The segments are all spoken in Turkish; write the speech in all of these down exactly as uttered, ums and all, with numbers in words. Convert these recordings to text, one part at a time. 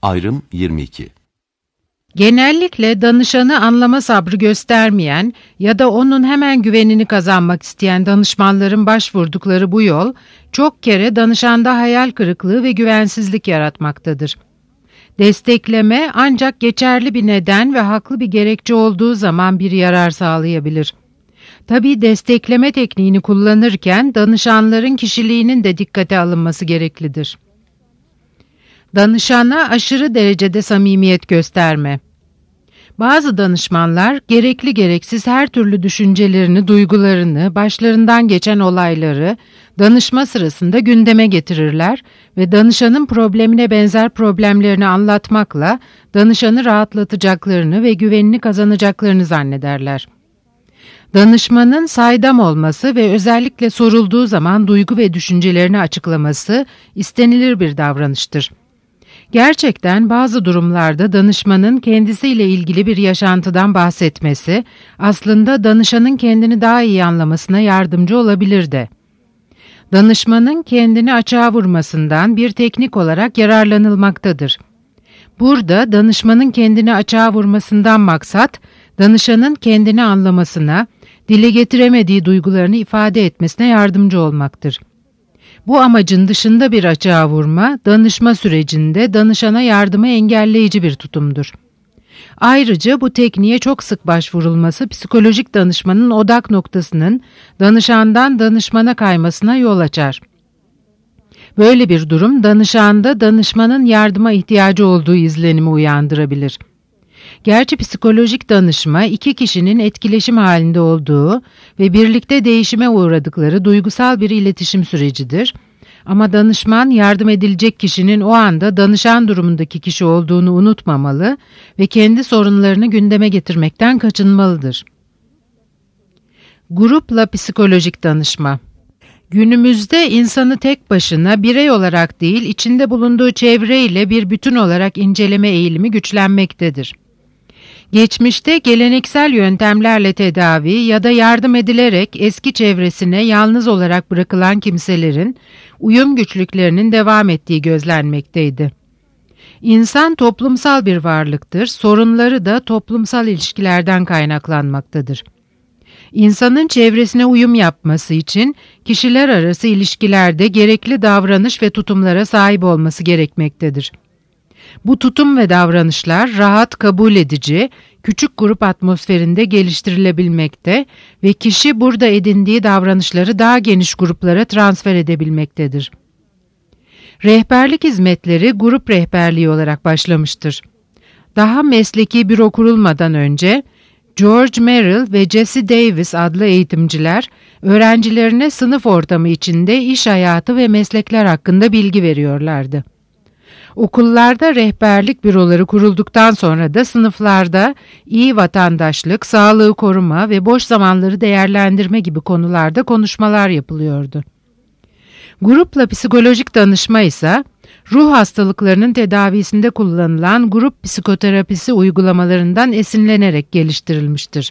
Ayrım yirmi iki. Genellikle danışanı anlama sabrı göstermeyen ya da onun hemen güvenini kazanmak isteyen danışmanların başvurdukları bu yol, çok kere danışanda hayal kırıklığı ve güvensizlik yaratmaktadır. Destekleme ancak geçerli bir neden ve haklı bir gerekçe olduğu zaman bir yarar sağlayabilir. Tabii destekleme tekniğini kullanırken danışanların kişiliğinin de dikkate alınması gereklidir. Danışana aşırı derecede samimiyet gösterme. Bazı danışmanlar gerekli gereksiz her türlü düşüncelerini, duygularını, başlarından geçen olayları danışma sırasında gündeme getirirler ve danışanın problemine benzer problemlerini anlatmakla danışanı rahatlatacaklarını ve güvenini kazanacaklarını zannederler. Danışmanın saydam olması ve özellikle sorulduğu zaman duygu ve düşüncelerini açıklaması istenilir bir davranıştır. Gerçekten bazı durumlarda danışmanın kendisiyle ilgili bir yaşantıdan bahsetmesi aslında danışanın kendini daha iyi anlamasına yardımcı olabilir de. Danışmanın kendini açığa vurmasından bir teknik olarak yararlanılmaktadır. Burada danışmanın kendini açığa vurmasından maksat, danışanın kendini anlamasına, dile getiremediği duygularını ifade etmesine yardımcı olmaktır. Bu amacın dışında bir açığa vurma, danışma sürecinde danışana yardımı engelleyici bir tutumdur. Ayrıca bu tekniğe çok sık başvurulması psikolojik danışmanın odak noktasının danışandan danışmana kaymasına yol açar. Böyle bir durum danışanda danışmanın yardıma ihtiyacı olduğu izlenimi uyandırabilir. Gerçi psikolojik danışma iki kişinin etkileşim halinde olduğu ve birlikte değişime uğradıkları duygusal bir iletişim sürecidir. Ama danışman yardım edilecek kişinin o anda danışan durumundaki kişi olduğunu unutmamalı ve kendi sorunlarını gündeme getirmekten kaçınmalıdır. Grupla psikolojik danışma. Günümüzde insanı tek başına birey olarak değil, içinde bulunduğu çevreyle bir bütün olarak inceleme eğilimi güçlenmektedir. Geçmişte geleneksel yöntemlerle tedavi ya da yardım edilerek eski çevresine yalnız olarak bırakılan kimselerin uyum güçlüklerinin devam ettiği gözlenmekteydi. İnsan toplumsal bir varlıktır, sorunları da toplumsal ilişkilerden kaynaklanmaktadır. İnsanın çevresine uyum yapması için kişiler arası ilişkilerde gerekli davranış ve tutumlara sahip olması gerekmektedir. Bu tutum ve davranışlar rahat, kabul edici, küçük grup atmosferinde geliştirilebilmekte ve kişi burada edindiği davranışları daha geniş gruplara transfer edebilmektedir. Rehberlik hizmetleri grup rehberliği olarak başlamıştır. Daha mesleki büro kurulmadan önce George Merrill ve Jesse Davis adlı eğitimciler öğrencilerine sınıf ortamı içinde iş hayatı ve meslekler hakkında bilgi veriyorlardı. Okullarda rehberlik büroları kurulduktan sonra da sınıflarda iyi vatandaşlık, sağlığı koruma ve boş zamanları değerlendirme gibi konularda konuşmalar yapılıyordu. Grupla psikolojik danışma ise ruh hastalıklarının tedavisinde kullanılan grup psikoterapisi uygulamalarından esinlenerek geliştirilmiştir.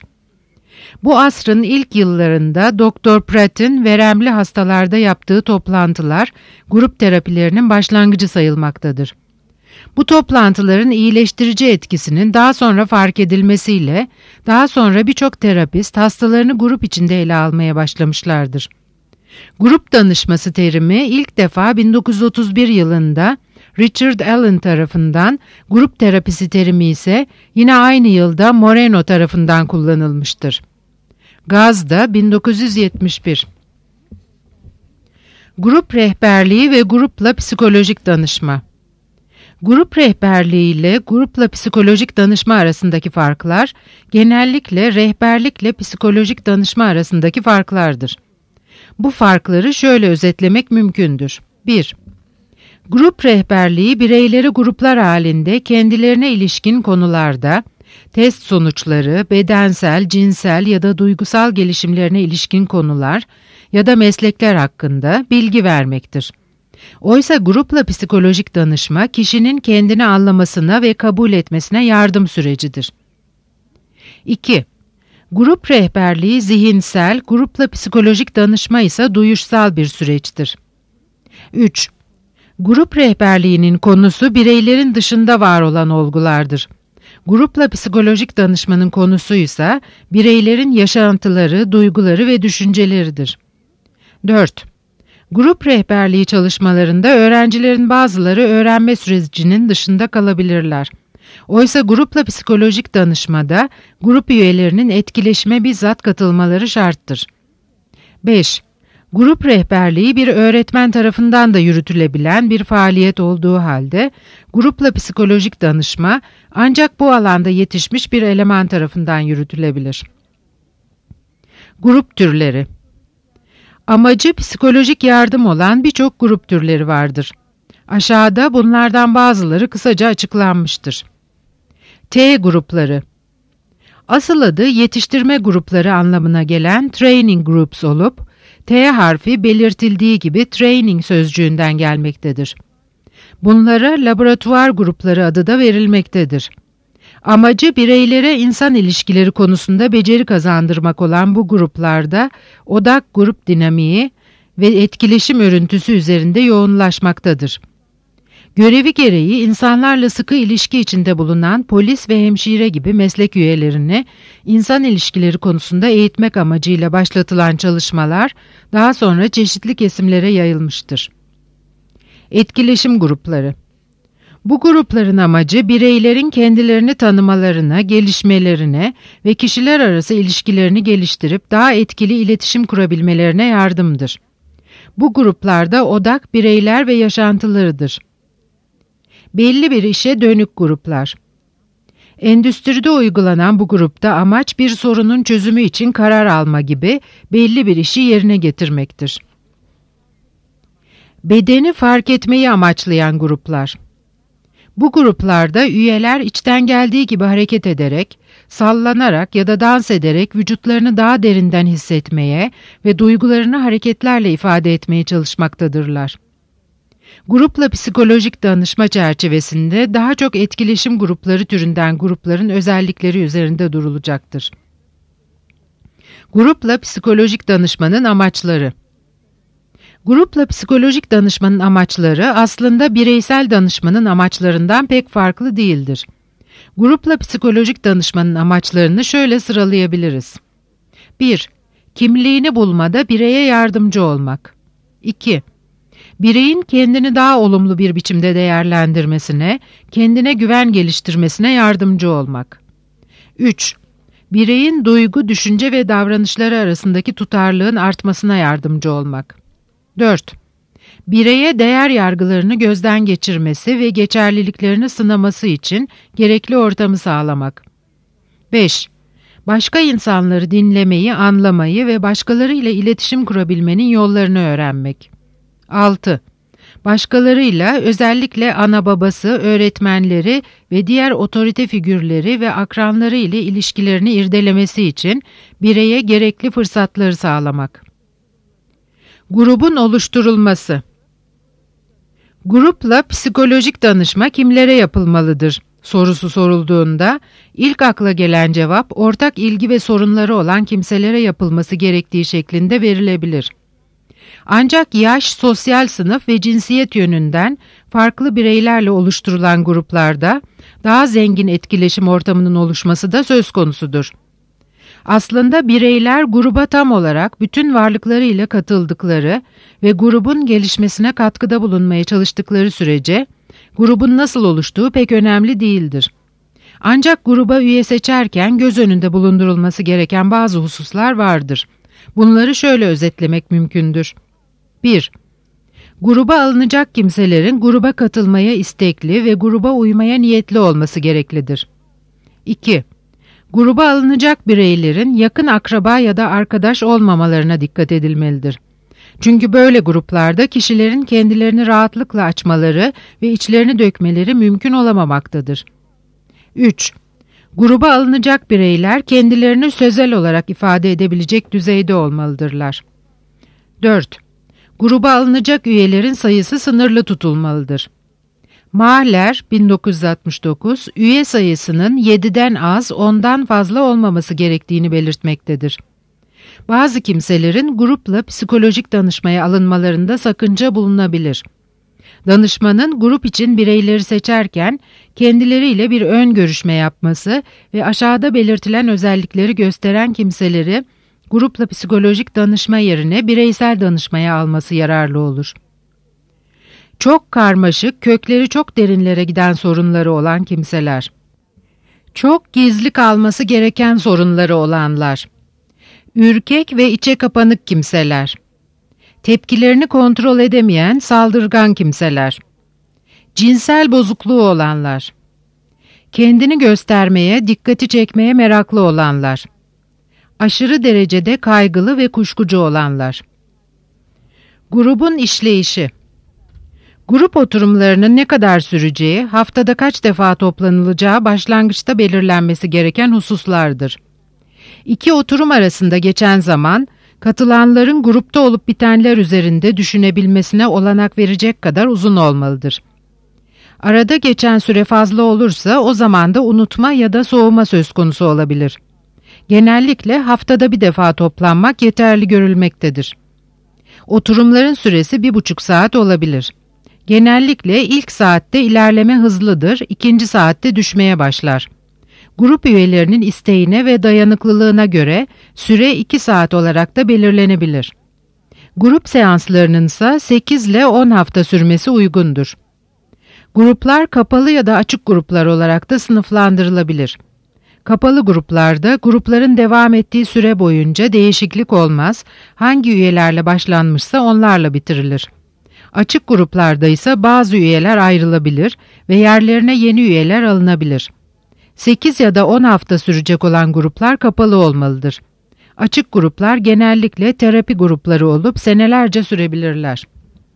Bu asrın ilk yıllarında Doktor Pratt'in veremli hastalarda yaptığı toplantılar grup terapilerinin başlangıcı sayılmaktadır. Bu toplantıların iyileştirici etkisinin daha sonra fark edilmesiyle daha sonra birçok terapist hastalarını grup içinde ele almaya başlamışlardır. Grup danışması terimi ilk defa bin dokuz yüz otuz bir yılında Richard Allen tarafından, grup terapisi terimi ise yine aynı yılda Moreno tarafından kullanılmıştır. Gaz'da bin dokuz yüz yetmiş bir. Grup rehberliği ve grupla psikolojik danışma. Grup rehberliği ile grupla psikolojik danışma arasındaki farklar, genellikle rehberlikle psikolojik danışma arasındaki farklardır. Bu farkları şöyle özetlemek mümkündür. bir. Grup rehberliği bireyleri gruplar halinde kendilerine ilişkin konularda, test sonuçları, bedensel, cinsel ya da duygusal gelişimlerine ilişkin konular ya da meslekler hakkında bilgi vermektir. Oysa grupla psikolojik danışma kişinin kendini anlamasına ve kabul etmesine yardım sürecidir. iki. Grup rehberliği zihinsel, grupla psikolojik danışma ise duyuşsal bir süreçtir. üç. Grup rehberliğinin konusu bireylerin dışında var olan olgulardır. Grupla psikolojik danışmanın konusu ise bireylerin yaşantıları, duyguları ve düşünceleridir. dört. Grup rehberliği çalışmalarında öğrencilerin bazıları öğrenme sürecinin dışında kalabilirler. Oysa grupla psikolojik danışmada grup üyelerinin etkileşime bizzat katılmaları şarttır. beş. Grup rehberliği bir öğretmen tarafından da yürütülebilen bir faaliyet olduğu halde, grupla psikolojik danışma ancak bu alanda yetişmiş bir eleman tarafından yürütülebilir. Grup türleri. Amacı psikolojik yardım olan birçok grup türleri vardır. Aşağıda bunlardan bazıları kısaca açıklanmıştır. T grupları. Asıl adı yetiştirme grupları anlamına gelen training groups olup, T harfi belirtildiği gibi training sözcüğünden gelmektedir. Bunlara laboratuvar grupları adı da verilmektedir. Amacı bireylere insan ilişkileri konusunda beceri kazandırmak olan bu gruplarda odak grup dinamiği ve etkileşim örüntüsü üzerinde yoğunlaşmaktadır. Görevi gereği insanlarla sıkı ilişki içinde bulunan polis ve hemşire gibi meslek üyelerini insan ilişkileri konusunda eğitmek amacıyla başlatılan çalışmalar daha sonra çeşitli kesimlere yayılmıştır. Etkileşim grupları. Bu grupların amacı bireylerin kendilerini tanımalarına, gelişmelerine ve kişiler arası ilişkilerini geliştirip daha etkili iletişim kurabilmelerine yardımdır. Bu gruplarda odak bireyler ve yaşantılarıdır. Belli bir işe dönük gruplar. Endüstride uygulanan bu grupta amaç bir sorunun çözümü için karar alma gibi belli bir işi yerine getirmektir. Bedeni fark etmeyi amaçlayan gruplar. Bu gruplarda üyeler içten geldiği gibi hareket ederek, sallanarak ya da dans ederek vücutlarını daha derinden hissetmeye ve duygularını hareketlerle ifade etmeye çalışmaktadırlar. Grupla psikolojik danışma çerçevesinde daha çok etkileşim grupları türünden grupların özellikleri üzerinde durulacaktır. Grupla psikolojik danışmanın amaçları. Grupla psikolojik danışmanın amaçları aslında bireysel danışmanın amaçlarından pek farklı değildir. Grupla psikolojik danışmanın amaçlarını şöyle sıralayabiliriz. bir. Kimliğini bulmada bireye yardımcı olmak. iki. Bireyin kendini daha olumlu bir biçimde değerlendirmesine, kendine güven geliştirmesine yardımcı olmak. üç. Bireyin duygu, düşünce ve davranışları arasındaki tutarlığın artmasına yardımcı olmak. dört. Bireye değer yargılarını gözden geçirmesi ve geçerliliklerini sınaması için gerekli ortamı sağlamak. beş. Başka insanları dinlemeyi, anlamayı ve başkalarıyla iletişim kurabilmenin yollarını öğrenmek. altı. Başkalarıyla, özellikle ana babası, öğretmenleri ve diğer otorite figürleri ve akranları ile ilişkilerini irdelemesi için bireye gerekli fırsatları sağlamak. Grubun oluşturulması. Grupla psikolojik danışma kimlere yapılmalıdır sorusu sorulduğunda ilk akla gelen cevap ortak ilgi ve sorunları olan kimselere yapılması gerektiği şeklinde verilebilir. Ancak yaş, sosyal sınıf ve cinsiyet yönünden farklı bireylerle oluşturulan gruplarda daha zengin etkileşim ortamının oluşması da söz konusudur. Aslında bireyler gruba tam olarak bütün varlıklarıyla katıldıkları ve grubun gelişmesine katkıda bulunmaya çalıştıkları sürece grubun nasıl oluştuğu pek önemli değildir. Ancak gruba üye seçerken göz önünde bulundurulması gereken bazı hususlar vardır. Bunları şöyle özetlemek mümkündür. bir. Gruba alınacak kimselerin gruba katılmaya istekli ve gruba uymaya niyetli olması gereklidir. iki. Gruba alınacak bireylerin yakın akraba ya da arkadaş olmamalarına dikkat edilmelidir. Çünkü böyle gruplarda kişilerin kendilerini rahatlıkla açmaları ve içlerini dökmeleri mümkün olamamaktadır. üç. Gruba alınacak bireyler kendilerini sözel olarak ifade edebilecek düzeyde olmalıdırlar. dört. Gruba alınacak üyelerin sayısı sınırlı tutulmalıdır. Mahler bin dokuz yüz altmış dokuz, üye sayısının yediden az, ondan fazla olmaması gerektiğini belirtmektedir. Bazı kimselerin grupla psikolojik danışmaya alınmalarında sakınca bulunabilir. Danışmanın grup için bireyleri seçerken kendileriyle bir ön görüşme yapması ve aşağıda belirtilen özellikleri gösteren kimseleri grupla psikolojik danışma yerine bireysel danışmaya alması yararlı olur. Çok karmaşık, kökleri çok derinlere giden sorunları olan kimseler. Çok gizli kalması gereken sorunları olanlar. Ürkek ve içe kapanık kimseler. Tepkilerini kontrol edemeyen, saldırgan kimseler. Cinsel bozukluğu olanlar. Kendini göstermeye, dikkati çekmeye meraklı olanlar. Aşırı derecede kaygılı ve kuşkucu olanlar. Grubun işleyişi. Grup oturumlarının ne kadar süreceği, haftada kaç defa toplanılacağı başlangıçta belirlenmesi gereken hususlardır. İki oturum arasında geçen zaman, katılanların grupta olup bitenler üzerinde düşünebilmesine olanak verecek kadar uzun olmalıdır. Arada geçen süre fazla olursa o zaman da unutma ya da soğuma söz konusu olabilir. Genellikle haftada bir defa toplanmak yeterli görülmektedir. Oturumların süresi bir buçuk saat olabilir. Genellikle ilk saatte ilerleme hızlıdır, ikinci saatte düşmeye başlar. Grup üyelerinin isteğine ve dayanıklılığına göre süre iki saat olarak da belirlenebilir. Grup seanslarının ise sekiz ile on hafta sürmesi uygundur. Gruplar kapalı ya da açık gruplar olarak da sınıflandırılabilir. Kapalı gruplarda grupların devam ettiği süre boyunca değişiklik olmaz, hangi üyelerle başlanmışsa onlarla bitirilir. Açık gruplarda ise bazı üyeler ayrılabilir ve yerlerine yeni üyeler alınabilir. sekiz ya da on hafta sürecek olan gruplar kapalı olmalıdır. Açık gruplar genellikle terapi grupları olup senelerce sürebilirler.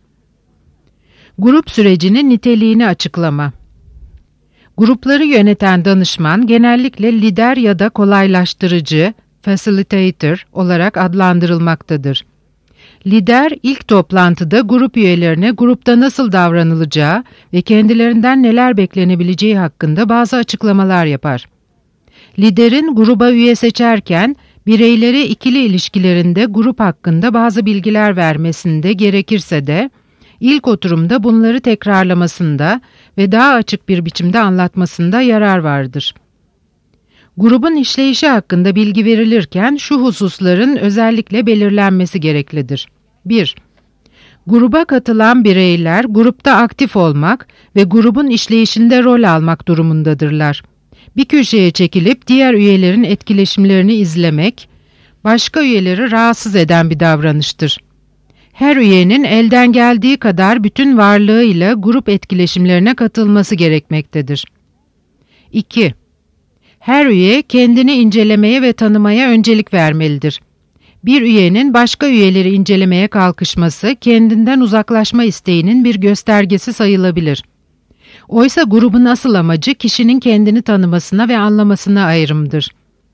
Grup sürecinin niteliğini açıklama. Grupları yöneten danışman genellikle lider ya da kolaylaştırıcı, facilitator olarak adlandırılmaktadır. Lider ilk toplantıda grup üyelerine grupta nasıl davranılacağı ve kendilerinden neler beklenebileceği hakkında bazı açıklamalar yapar. Liderin gruba üye seçerken bireyleri ikili ilişkilerinde grup hakkında bazı bilgiler vermesinde gerekirse de ilk oturumda bunları tekrarlamasında ve daha açık bir biçimde anlatmasında yarar vardır. Grubun işleyişi hakkında bilgi verilirken şu hususların özellikle belirlenmesi gereklidir. bir. Gruba katılan bireyler grupta aktif olmak ve grubun işleyişinde rol almak durumundadırlar. Bir köşeye çekilip diğer üyelerin etkileşimlerini izlemek, başka üyeleri rahatsız eden bir davranıştır. Her üyenin elden geldiği kadar bütün varlığıyla grup etkileşimlerine katılması gerekmektedir. iki. Her üye kendini incelemeye ve tanımaya öncelik vermelidir. Bir üyenin başka üyeleri incelemeye kalkışması kendinden uzaklaşma isteğinin bir göstergesi sayılabilir. Oysa grubun asıl amacı kişinin kendini tanımasına ve anlamasına ayrımdır.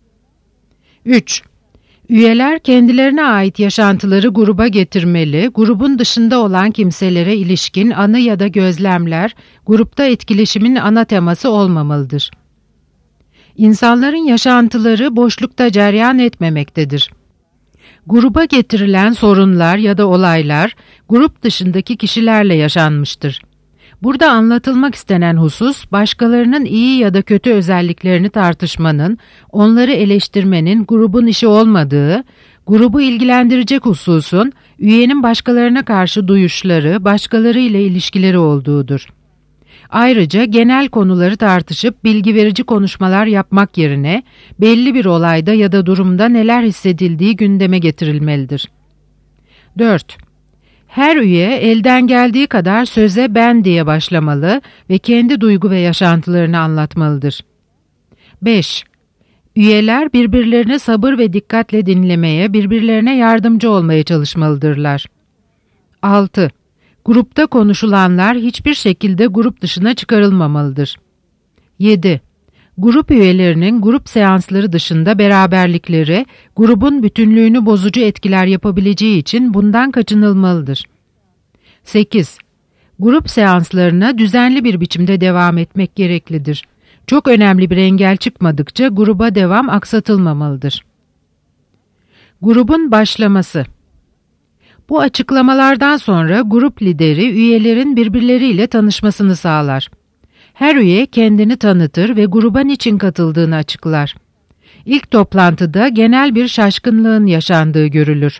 üç. Üyeler kendilerine ait yaşantıları gruba getirmeli, grubun dışında olan kimselere ilişkin anı ya da gözlemler grupta etkileşimin ana teması olmamalıdır. İnsanların yaşantıları boşlukta cereyan etmemektedir. Gruba getirilen sorunlar ya da olaylar grup dışındaki kişilerle yaşanmıştır. Burada anlatılmak istenen husus, başkalarının iyi ya da kötü özelliklerini tartışmanın, onları eleştirmenin grubun işi olmadığı, grubu ilgilendirecek hususun, üyenin başkalarına karşı duyuşları, başkaları ile ilişkileri olduğudur. Ayrıca genel konuları tartışıp bilgi verici konuşmalar yapmak yerine, belli bir olayda ya da durumda neler hissedildiği gündeme getirilmelidir. dört. Her üye elden geldiği kadar söze ben diye başlamalı ve kendi duygu ve yaşantılarını anlatmalıdır. beş. Üyeler birbirlerini sabır ve dikkatle dinlemeye, birbirlerine yardımcı olmaya çalışmalıdırlar. altı. Grupta konuşulanlar hiçbir şekilde grup dışına çıkarılmamalıdır. yedi. Grup üyelerinin grup seansları dışında beraberlikleri, grubun bütünlüğünü bozucu etkiler yapabileceği için bundan kaçınılmalıdır. sekiz. Grup seanslarına düzenli bir biçimde devam etmek gereklidir. Çok önemli bir engel çıkmadıkça gruba devam aksatılmamalıdır. Grubun başlaması. Bu açıklamalardan sonra grup lideri üyelerin birbirleriyle tanışmasını sağlar. Her üye kendini tanıtır ve gruba niçin katıldığını açıklar. İlk toplantıda genel bir şaşkınlığın yaşandığı görülür.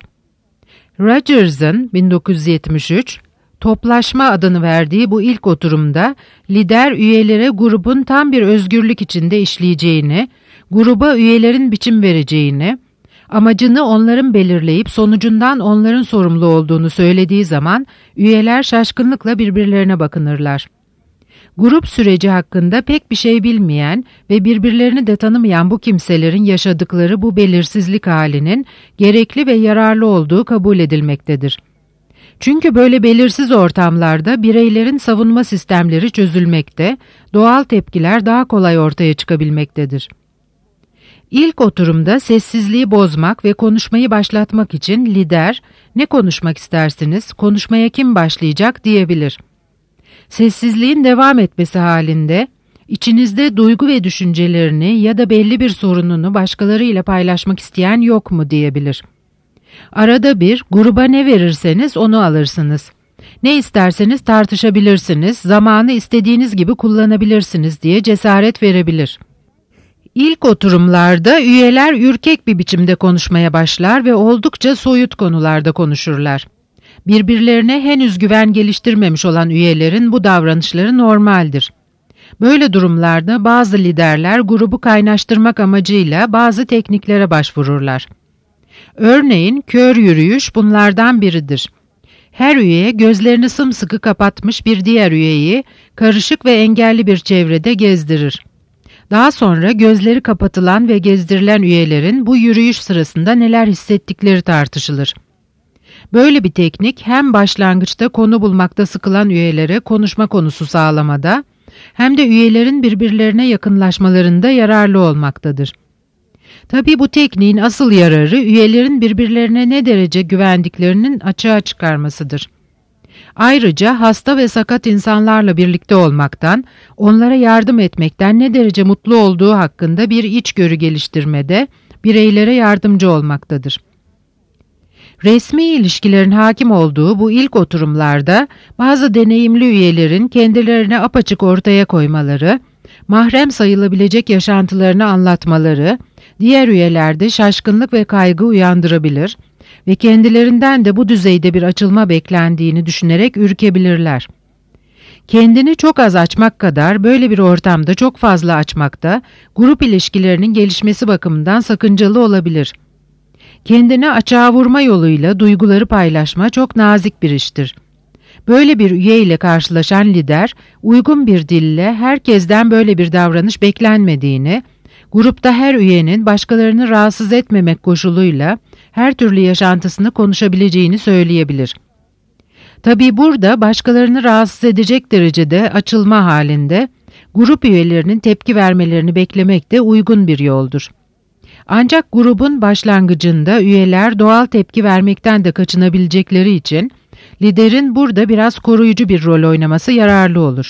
Rogers'ın bin dokuz yüz yetmiş üç, toplaşma adını verdiği bu ilk oturumda lider üyelere grubun tam bir özgürlük içinde işleyeceğini, gruba üyelerin biçim vereceğini, amacını onların belirleyip sonucundan onların sorumlu olduğunu söylediği zaman üyeler şaşkınlıkla birbirlerine bakınırlar. Grup süreci hakkında pek bir şey bilmeyen ve birbirlerini de tanımayan bu kimselerin yaşadıkları bu belirsizlik halinin gerekli ve yararlı olduğu kabul edilmektedir. Çünkü böyle belirsiz ortamlarda bireylerin savunma sistemleri çözülmekte, doğal tepkiler daha kolay ortaya çıkabilmektedir. İlk oturumda sessizliği bozmak ve konuşmayı başlatmak için lider, "Ne konuşmak istersiniz, konuşmaya kim başlayacak?" diyebilir. Sessizliğin devam etmesi halinde, içinizde duygu ve düşüncelerini ya da belli bir sorununu başkalarıyla paylaşmak isteyen yok mu diyebilir. Arada bir, gruba ne verirseniz onu alırsınız. Ne isterseniz tartışabilirsiniz, zamanı istediğiniz gibi kullanabilirsiniz diye cesaret verebilir. İlk oturumlarda üyeler ürkek bir biçimde konuşmaya başlar ve oldukça soyut konularda konuşurlar. Birbirlerine henüz güven geliştirmemiş olan üyelerin bu davranışları normaldir. Böyle durumlarda bazı liderler grubu kaynaştırmak amacıyla bazı tekniklere başvururlar. Örneğin kör yürüyüş bunlardan biridir. Her üye gözlerini sımsıkı kapatmış bir diğer üyeyi karışık ve engelli bir çevrede gezdirir. Daha sonra gözleri kapatılan ve gezdirilen üyelerin bu yürüyüş sırasında neler hissettikleri tartışılır. Böyle bir teknik hem başlangıçta konu bulmakta sıkılan üyelere konuşma konusu sağlamada hem de üyelerin birbirlerine yakınlaşmalarında yararlı olmaktadır. Tabii bu tekniğin asıl yararı üyelerin birbirlerine ne derece güvendiklerinin açığa çıkarmasıdır. Ayrıca hasta ve sakat insanlarla birlikte olmaktan, onlara yardım etmekten ne derece mutlu olduğu hakkında bir içgörü geliştirmede bireylere yardımcı olmaktadır. Resmi ilişkilerin hakim olduğu bu ilk oturumlarda bazı deneyimli üyelerin kendilerini apaçık ortaya koymaları, mahrem sayılabilecek yaşantılarını anlatmaları, diğer üyelerde şaşkınlık ve kaygı uyandırabilir ve kendilerinden de bu düzeyde bir açılma beklendiğini düşünerek ürkebilirler. Kendini çok az açmak kadar böyle bir ortamda çok fazla açmak da grup ilişkilerinin gelişmesi bakımından sakıncalı olabilir. Kendini açığa vurma yoluyla duyguları paylaşma çok nazik bir iştir. Böyle bir üye ile karşılaşan lider, uygun bir dille herkesten böyle bir davranış beklenmediğini, grupta her üyenin başkalarını rahatsız etmemek koşuluyla her türlü yaşantısını konuşabileceğini söyleyebilir. Tabii burada başkalarını rahatsız edecek derecede açılma halinde, grup üyelerinin tepki vermelerini beklemek de uygun bir yoldur. Ancak grubun başlangıcında üyeler doğal tepki vermekten de kaçınabilecekleri için liderin burada biraz koruyucu bir rol oynaması yararlı olur.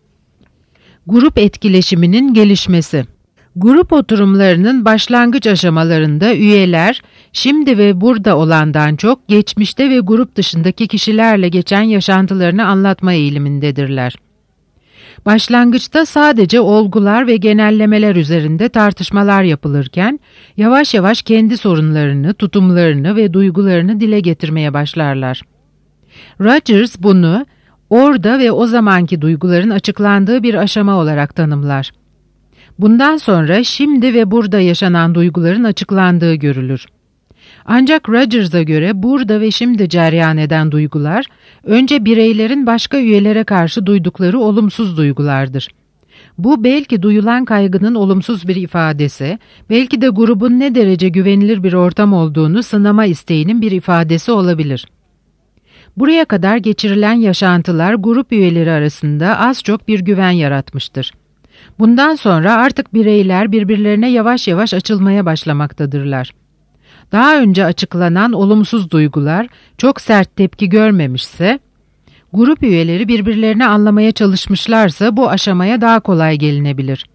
Grup etkileşiminin gelişmesi. Grup oturumlarının başlangıç aşamalarında üyeler şimdi ve burada olandan çok geçmişte ve grup dışındaki kişilerle geçen yaşantılarını anlatma eğilimindedirler. Başlangıçta sadece olgular ve genellemeler üzerinde tartışmalar yapılırken, yavaş yavaş kendi sorunlarını, tutumlarını ve duygularını dile getirmeye başlarlar. Rogers bunu, orada ve o zamanki duyguların açıklandığı bir aşama olarak tanımlar. Bundan sonra şimdi ve burada yaşanan duyguların açıklandığı görülür. Ancak Rogers'a göre burada ve şimdi cereyan eden duygular, önce bireylerin başka üyelere karşı duydukları olumsuz duygulardır. Bu belki duyulan kaygının olumsuz bir ifadesi, belki de grubun ne derece güvenilir bir ortam olduğunu sınama isteğinin bir ifadesi olabilir. Buraya kadar geçirilen yaşantılar grup üyeleri arasında az çok bir güven yaratmıştır. Bundan sonra artık bireyler birbirlerine yavaş yavaş açılmaya başlamaktadırlar. Daha önce açıklanan olumsuz duygular çok sert tepki görmemişse, grup üyeleri birbirlerini anlamaya çalışmışlarsa bu aşamaya daha kolay gelinebilir.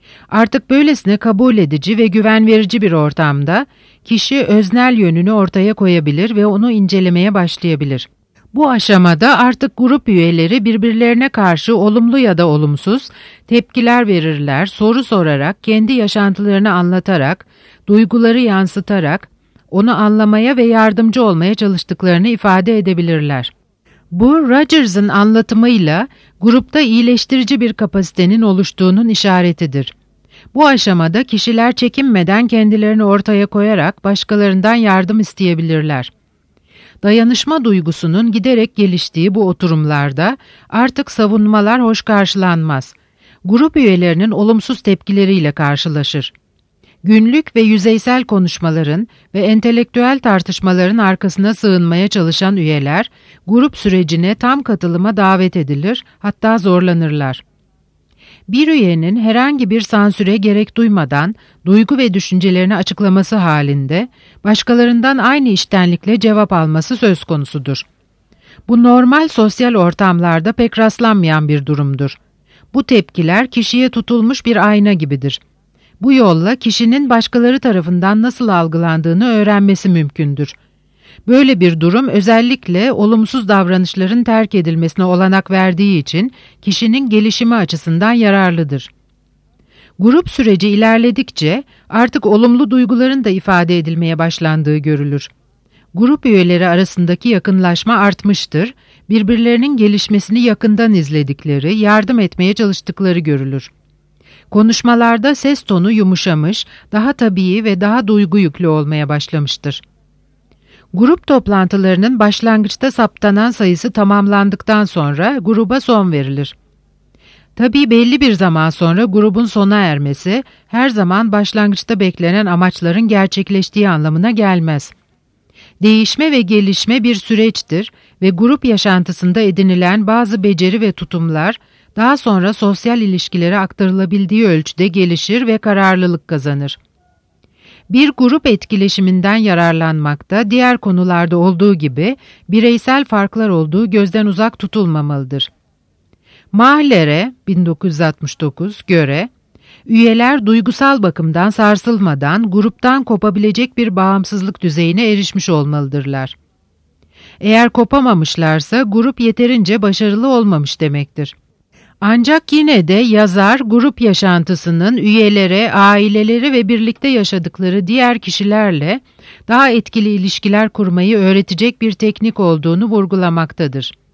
Artık böylesine kabul edici ve güven verici bir ortamda kişi öznel yönünü ortaya koyabilir ve onu incelemeye başlayabilir. Bu aşamada artık grup üyeleri birbirlerine karşı olumlu ya da olumsuz tepkiler verirler, soru sorarak, kendi yaşantılarını anlatarak, duyguları yansıtarak, onu anlamaya ve yardımcı olmaya çalıştıklarını ifade edebilirler. Bu, Rogers'ın anlatımıyla grupta iyileştirici bir kapasitenin oluştuğunun işaretidir. Bu aşamada kişiler çekinmeden kendilerini ortaya koyarak başkalarından yardım isteyebilirler. Dayanışma duygusunun giderek geliştiği bu oturumlarda artık savunmalar hoş karşılanmaz. Grup üyelerinin olumsuz tepkileriyle karşılaşır. Günlük ve yüzeysel konuşmaların ve entelektüel tartışmaların arkasına sığınmaya çalışan üyeler, grup sürecine tam katılıma davet edilir, hatta zorlanırlar. Bir üyenin herhangi bir sansüre gerek duymadan duygu ve düşüncelerini açıklaması halinde başkalarından aynı içtenlikle cevap alması söz konusudur. Bu normal sosyal ortamlarda pek rastlanmayan bir durumdur. Bu tepkiler kişiye tutulmuş bir ayna gibidir. Bu yolla kişinin başkaları tarafından nasıl algılandığını öğrenmesi mümkündür. Böyle bir durum özellikle olumsuz davranışların terk edilmesine olanak verdiği için kişinin gelişimi açısından yararlıdır. Grup süreci ilerledikçe artık olumlu duyguların da ifade edilmeye başlandığı görülür. Grup üyeleri arasındaki yakınlaşma artmıştır, birbirlerinin gelişmesini yakından izledikleri, yardım etmeye çalıştıkları görülür. Konuşmalarda ses tonu yumuşamış, daha tabii ve daha duygu yüklü olmaya başlamıştır. Grup toplantılarının başlangıçta saptanan sayısı tamamlandıktan sonra gruba son verilir. Tabii belli bir zaman sonra grubun sona ermesi her zaman başlangıçta beklenen amaçların gerçekleştiği anlamına gelmez. Değişme ve gelişme bir süreçtir ve grup yaşantısında edinilen bazı beceri ve tutumlar daha sonra sosyal ilişkilere aktarılabildiği ölçüde gelişir ve kararlılık kazanır. Bir grup etkileşiminden yararlanmakta diğer konularda olduğu gibi bireysel farklar olduğu gözden uzak tutulmamalıdır. Mahler'e bin dokuz yüz altmış dokuz göre, üyeler duygusal bakımdan sarsılmadan gruptan kopabilecek bir bağımsızlık düzeyine erişmiş olmalıdırlar. Eğer kopamamışlarsa grup yeterince başarılı olmamış demektir. Ancak yine de yazar grup yaşantısının üyelere, aileleri ve birlikte yaşadıkları diğer kişilerle daha etkili ilişkiler kurmayı öğretecek bir teknik olduğunu vurgulamaktadır.